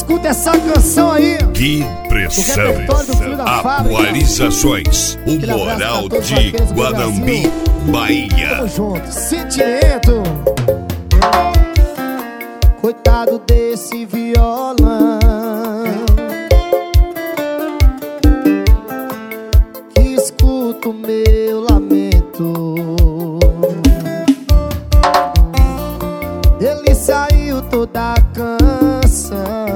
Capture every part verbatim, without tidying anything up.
escuta essa canção aí. Que pressão! Atualizações. O Moral de Guanambi, Bahia. Tamo junto. Sentimento. Coitado desse violão que escuta o meu lamento. Ele saiu toda a canção,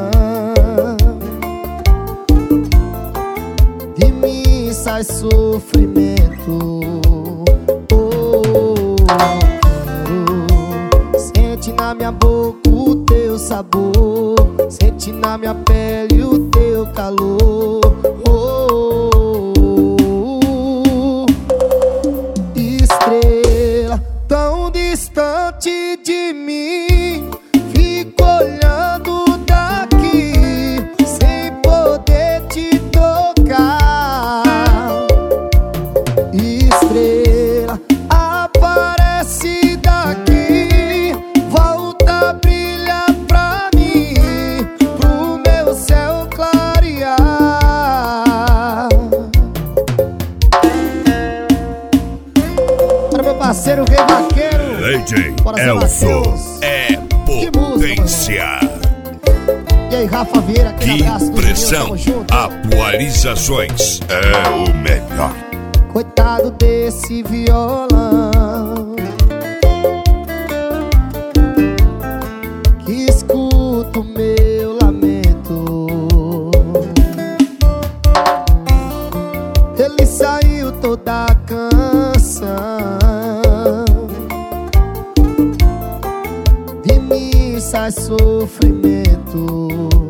de mim sai sofrimento. Oh, oh, sente na minha boca o teu sabor, sente na minha pele o teu calor. Oh, oh, oh, estrela tão distante de mim, fico olhando daqui sem poder te tocar. Estrela aparece daqui, volta a brilhar pra mim, pro meu céu clarear. Para meu parceiro Rei Vaqueiro, D J Elson é potência. E aí, Rafa Vieira, aquele Que abraço. pressão. Atualizações é o melhor. Coitado desse violão que escuta o meu lamento. Ele saiu toda a canção, de mim sai sofrimento.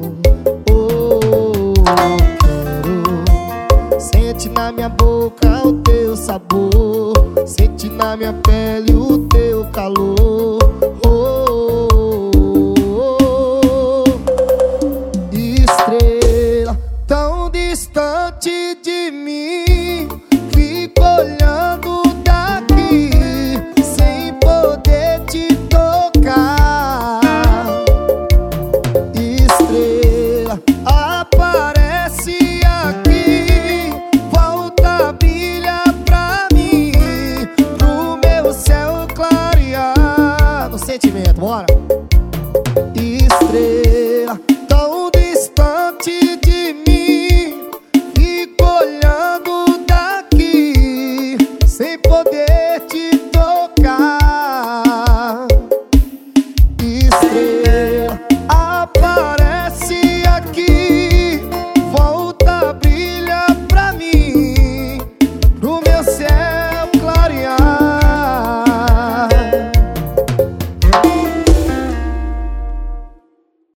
Oh, quero, sente na minha boca o teu sabor, sente na minha pele o teu calor. Oh, oh, oh, estrela tão distante de mim, fico olhando daqui sem poder te tocar. Estrela aparece aqui, volta a brilhar pra mim, pro meu céu clarear. No sentimento, bora! Estrela tão distante de mim, fico olhando daqui sem poder te tocar. Estrela